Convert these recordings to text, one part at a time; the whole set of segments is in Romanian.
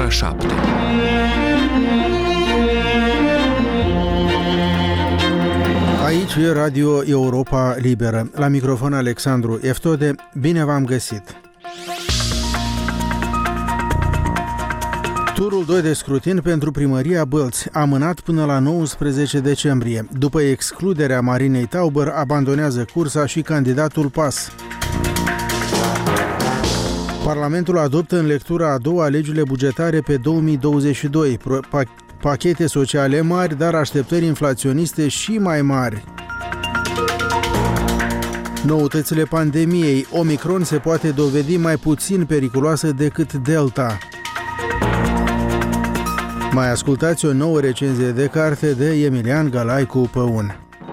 ora 7. Aici e Radio Europa Liberă. La microfon Alexandru Eftode. Bine v-am găsit! Turul 2 de scrutin pentru primăria Bălți, amânat până la 19 decembrie. După excluderea Marinei Tauber, abandonează cursa și candidatul PAS. Parlamentul adoptă în lectura a doua legile bugetare pe 2022. Pachete sociale mari, dar așteptări inflaționiste și mai mari. Noutățile pandemiei. Omicron se poate dovedi mai puțin periculoasă decât Delta. Mai ascultați o nouă recenzie de carte de Emilian Galaicu Păun.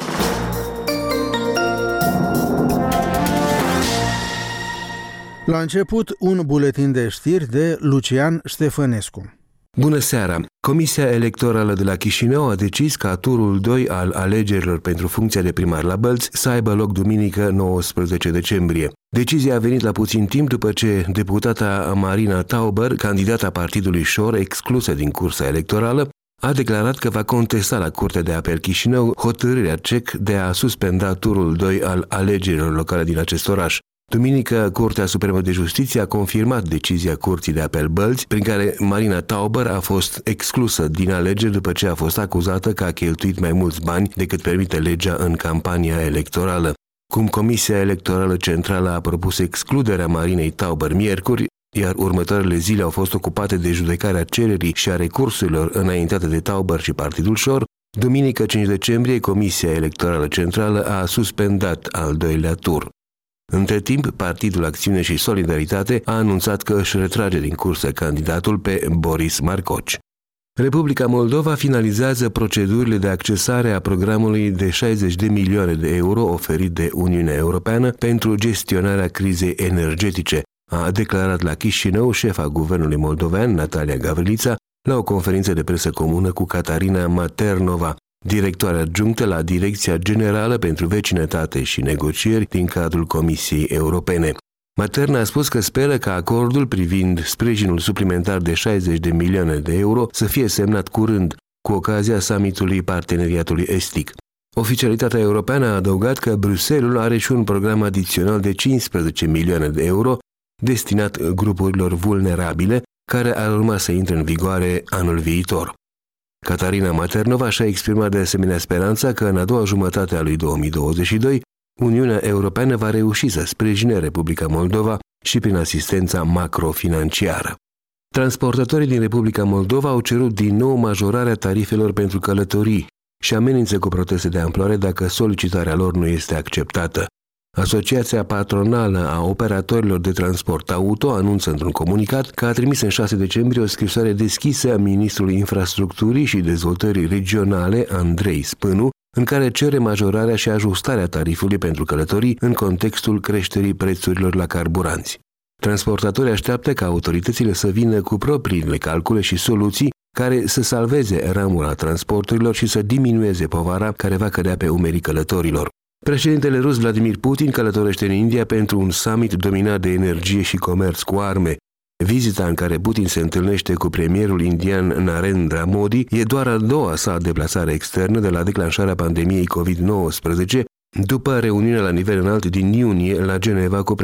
La început, un buletin de știri de Lucian Ștefănescu. Bună seara! Comisia Electorală de la Chișinău a decis ca turul 2 al alegerilor pentru funcția de primar la Bălți să aibă loc duminică 19 decembrie. Decizia a venit la puțin timp după ce deputata Marina Tauber, candidata partidului Șor, exclusă din cursa electorală, a declarat că va contesta la Curtea de Apel Chișinău hotărârea CEC de a suspenda turul 2 al alegerilor locale din acest oraș. Duminică, Curtea Supremă de Justiție a confirmat decizia Curții de Apel Bălți, prin care Marina Tauber a fost exclusă din alegeri după ce a fost acuzată că a cheltuit mai mulți bani decât permite legea în campania electorală. Cum Comisia Electorală Centrală a propus excluderea Marinei Tauber miercuri, iar următoarele zile au fost ocupate de judecarea cererii și a recursurilor înaintate de Tauber și Partidul Șor, duminică 5 decembrie Comisia Electorală Centrală a suspendat al doilea tur. Între timp, Partidul Acțiune și Solidaritate a anunțat că își retrage din cursă candidatul pe Boris Marcoci. Republica Moldova finalizează procedurile de accesare a programului de 60 de milioane de euro oferit de Uniunea Europeană pentru gestionarea crizei energetice, a declarat la Chișinău șefa guvernului moldovean, Natalia Gavrilița, la o conferință de presă comună cu Catarina Maternova, directoare adjunctă la Direcția Generală pentru Vecinătate și Negocieri din cadrul Comisiei Europene. Materna a spus că speră ca acordul privind sprijinul suplimentar de 60 de milioane de euro să fie semnat curând, cu ocazia summitului Parteneriatului Estic. Oficialitatea europeană a adăugat că Bruxelles are și un program adițional de 15 milioane de euro destinat grupurilor vulnerabile, care ar urma să intre în vigoare anul viitor. Catarina Maternova și-a exprimat de asemenea speranța că în a doua jumătate a lui 2022 Uniunea Europeană va reuși să sprijine Republica Moldova și prin asistența macrofinanciară. Transportatorii din Republica Moldova au cerut din nou majorarea tarifelor pentru călătorii și amenință cu proteste de amploare dacă solicitarea lor nu este acceptată. Asociația patronală a operatorilor de transport auto anunță într-un comunicat că a trimis în 6 decembrie o scrisoare deschisă a ministrului Infrastructurii și Dezvoltării Regionale, Andrei Spânu, în care cere majorarea și ajustarea tarifului pentru călătorii în contextul creșterii prețurilor la carburanți. Transportatorii așteaptă ca autoritățile să vină cu propriile calcule și soluții care să salveze ramura transporturilor și să diminueze povara care va cădea pe umerii călătorilor. Președintele rus Vladimir Putin călătorește în India pentru un summit dominat de energie și comerț cu arme. Vizita în care Putin se întâlnește cu premierul indian Narendra Modi e doar a doua sa deplasare externă de la declanșarea pandemiei COVID-19, după reuniunea la nivel înalt din iunie la Geneva cu